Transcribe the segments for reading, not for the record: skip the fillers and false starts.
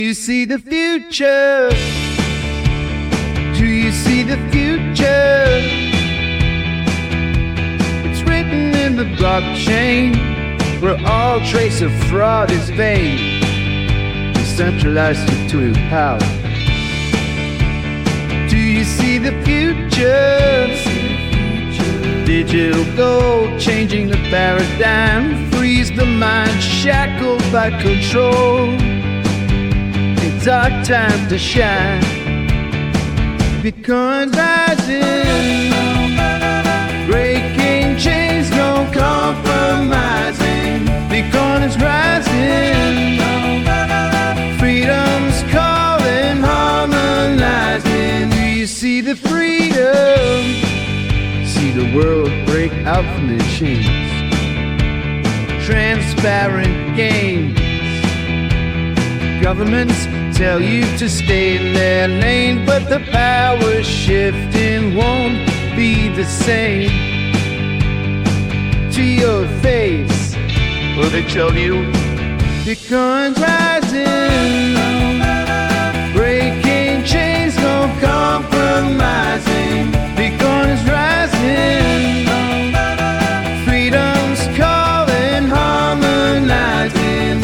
You see the future? Do you see the future? It's written in the blockchain, where all trace of fraud is vain, decentralized to power. Do you see the future? Digital gold changing the paradigm, frees the mind shackled by control. It's our time to shine. Bitcoin's rising, breaking chains, no compromising. Bitcoin is rising, freedom's calling, harmonizing. Do you see the freedom? See the world break out from the chains. Transparent games. Governments tell you to stay in their lane, but the power shifting won't be the same. To your face, will they tell you Bitcoin's rising, breaking chains, no compromising. Bitcoin is rising, freedom's calling, harmonizing.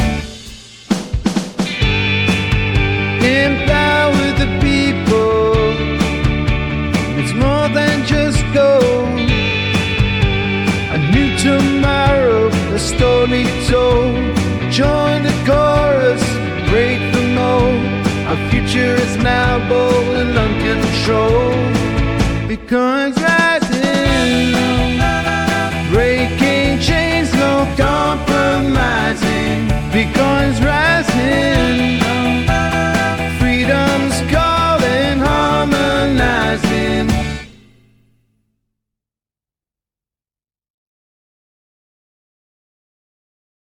Empower the people, it's more than just gold. A new tomorrow, a story told. Join the chorus, break the mold. Our future is now bold and uncontrolled. Bitcoin's rising, breaking chains, no compromising. Bitcoin's rising.